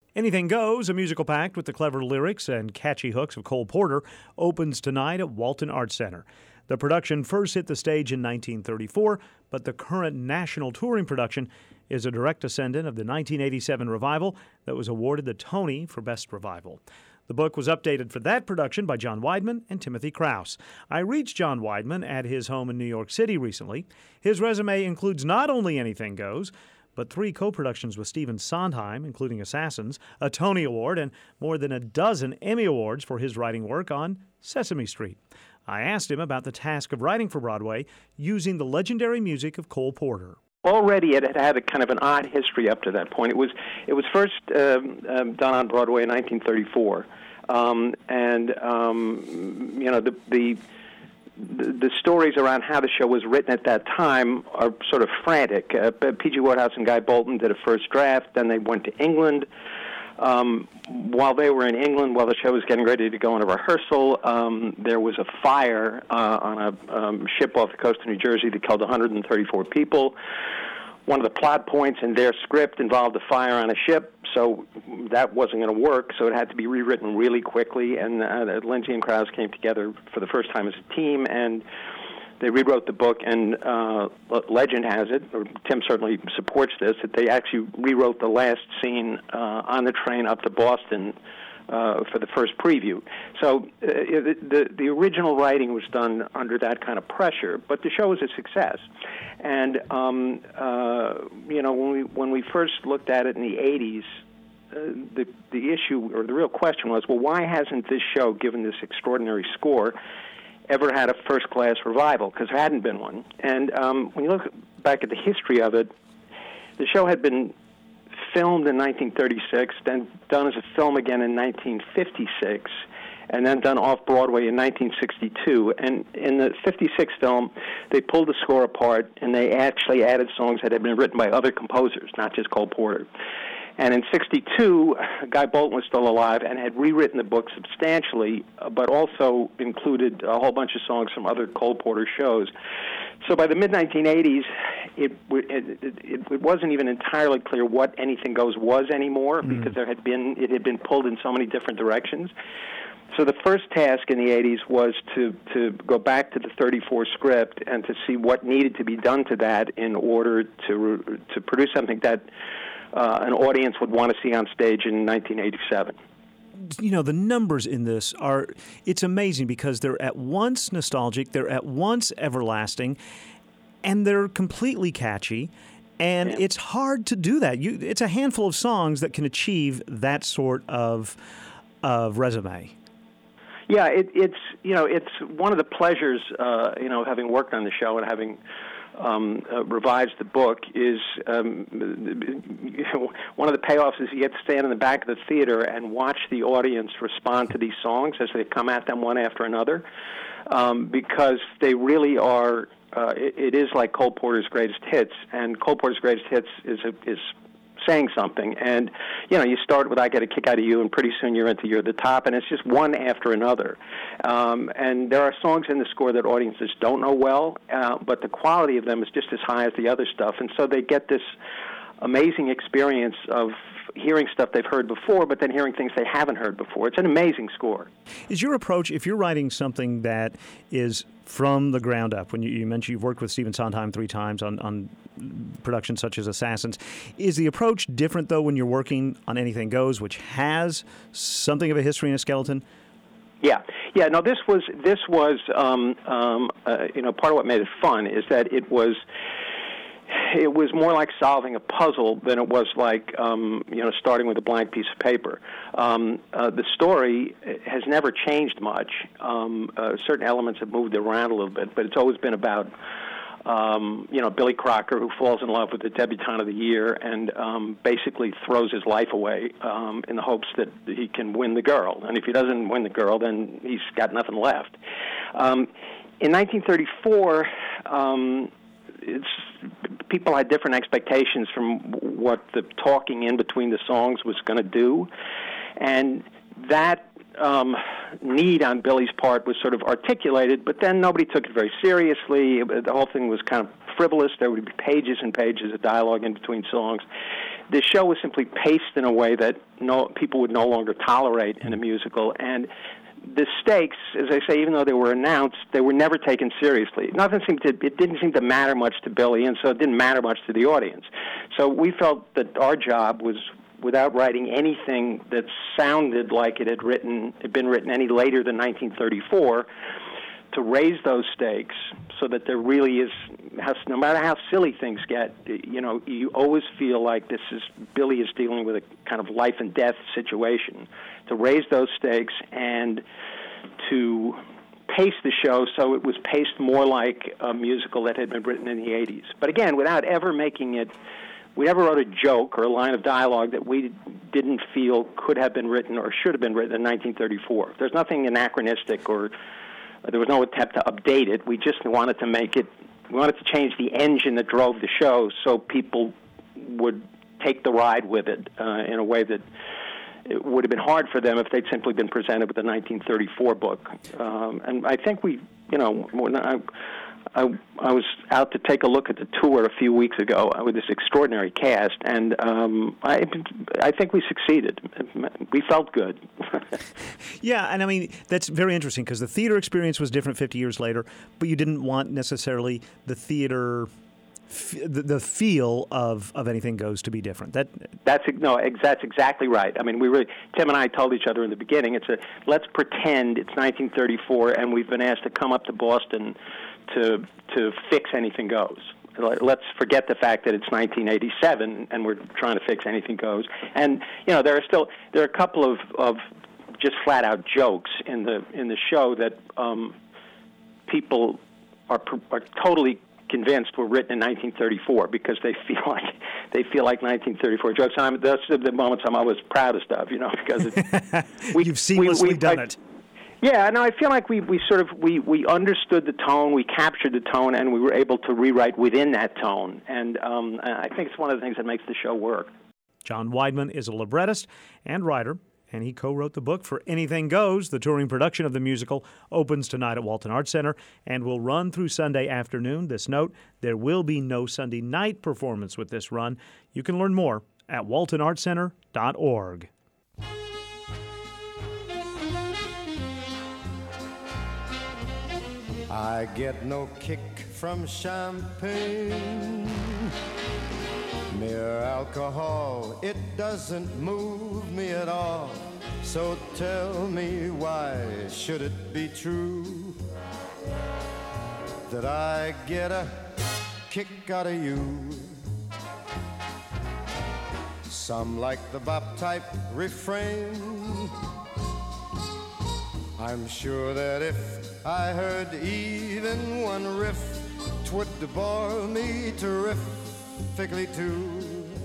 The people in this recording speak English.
Anything Goes, a musical pact with the clever lyrics and catchy hooks of Cole Porter, opens tonight at Walton Arts Center. The production first hit the stage in 1934, but the current national touring production is a direct descendant of the 1987 revival that was awarded the Tony for Best Revival. The book was updated for that production by John Weidman and Timothy Krause. I reached John Weidman at his home in New York City recently. His resume includes not only Anything Goes, but 3 co-productions with Stephen Sondheim, including Assassins, a Tony Award, and more than a dozen Emmy Awards for his writing work on Sesame Street. I asked him about the task of writing for Broadway using the legendary music of Cole Porter. Already it had a kind of an odd history up to that point. It was first done on Broadway in 1934, the stories around how the show was written at that time are sort of frantic. P.G. Wodehouse and Guy Bolton did a first draft, then they went to England. While they were in England, while the show was getting ready to go into rehearsal, there was a fire on a ship off the coast of New Jersey that killed 134 people. One of the plot points in their script involved a fire on a ship, so that wasn't going to work, so it had to be rewritten really quickly, and Lindsay and Krause came together for the first time as a team, and they rewrote the book, and legend has it, or Tim certainly supports this, that they actually rewrote the last scene on the train up to Boston for the first preview. So the original writing was done under that kind of pressure, but the show was a success. And when we first looked at it in the 80s, the issue or the real question was, well, why hasn't this show, given this extraordinary score, ever had a first-class revival? Because there hadn't been one. And when you look back at the history of it, the show had been filmed in 1936, then done as a film again in 1956, and then done off-Broadway in 1962. And in the 56 film, they pulled the score apart, and they actually added songs that had been written by other composers, not just Cole Porter. And in 62, Guy Bolton was still alive and had rewritten the book substantially, but also included a whole bunch of songs from other Cole Porter shows. So by the mid-1980s, it wasn't even entirely clear what Anything Goes was anymore, because it had been pulled in so many different directions. So the first task in the 80s was to go back to the 34 script and to see what needed to be done to that in order to produce something that an audience would want to see on stage in 1987. You know, the numbers in this it's amazing because they're at once nostalgic, they're at once everlasting, and they're completely catchy. And it's hard to do that. It's a handful of songs that can achieve that sort of resume. Yeah, it's one of the pleasures, having worked on the show and having revised the book is one of the payoffs is you get to stand in the back of the theater and watch the audience respond to these songs as they come at them one after another, because they really are. It is like Cole Porter's greatest hits, and Cole Porter's greatest hits is saying something. And, you start with I Get a Kick Out of You, and pretty soon you're into You're the Top, and it's just one after another. And there are songs in the score that audiences don't know well, but the quality of them is just as high as the other stuff. And so they get this amazing experience of hearing stuff they've heard before, but then hearing things they haven't heard before. It's an amazing score. Is your approach, if you're writing something that is from the ground up, when you mentioned you've worked with Stephen Sondheim 3 times on productions such as Assassins, is the approach different, though, when you're working on Anything Goes, which has something of a history and a skeleton? Yeah. No, this was part of what made it fun is that it was more like solving a puzzle than it was like, starting with a blank piece of paper. The story has never changed much. Certain elements have moved around a little bit, but it's always been about, Billy Crocker, who falls in love with the debutante of the year and basically throws his life away in the hopes that he can win the girl. And if he doesn't win the girl, then he's got nothing left. In 1934, people had different expectations from what the talking in between the songs was going to do, and that need on Billy's part was sort of articulated, but then nobody took it very seriously. The whole thing was kind of frivolous. There would be pages and pages of dialogue in between songs. the show was simply paced in a way that people would no longer tolerate in a musical, and the stakes, as I say, even though they were announced, they were never taken seriously. It didn't seem to matter much to Billy, and so it didn't matter much to the audience. So we felt that our job was, without writing anything that sounded like it had been written any later than 1934, to raise those stakes so that there really is, no matter how silly things get, you always feel like Billy is dealing with a kind of life and death situation. To raise those stakes and to pace the show so it was paced more like a musical that had been written in the 80s. But again, without ever making it, we never wrote a joke or a line of dialogue that we didn't feel could have been written or should have been written in 1934. There's nothing anachronistic or there was no attempt to update it. We just wanted to change the engine that drove the show so people would take the ride with it in a way that it would have been hard for them if they'd simply been presented with a 1934 book. And I think when I was out to take a look at the tour a few weeks ago with this extraordinary cast, and I think we succeeded. We felt good. Yeah, and I mean, that's very interesting because the theater experience was different 50 years later, but you didn't want necessarily the theater, the feel of Anything Goes to be different. That's exactly right. I mean, Tim and I told each other in the beginning, let's pretend it's 1934 and we've been asked to come up to Boston to fix Anything Goes. Let's forget the fact that it's 1987 and we're trying to fix Anything Goes. And there are a couple of just flat out jokes in the show that people are totally convinced were written in 1934 because they feel like 1934 jokes. And those are the moments I'm always proudest of, because you've seamlessly done it. Yeah, no, I feel like we understood the tone, we captured the tone, and we were able to rewrite within that tone. And I think it's one of the things that makes the show work. John Weidman is a librettist and writer, and he co-wrote the book for Anything Goes. The touring production of the musical opens tonight at Walton Arts Center and will run through Sunday afternoon. This note, there will be no Sunday night performance with this run. You can learn more at waltonartscenter.org. I get no kick from champagne. Mere alcohol, it doesn't move me at all. So tell me, why should it be true that I get a kick out of you? Some like the bop type refrain. I'm sure that if I heard even one riff, 'twould bore me terrifically too.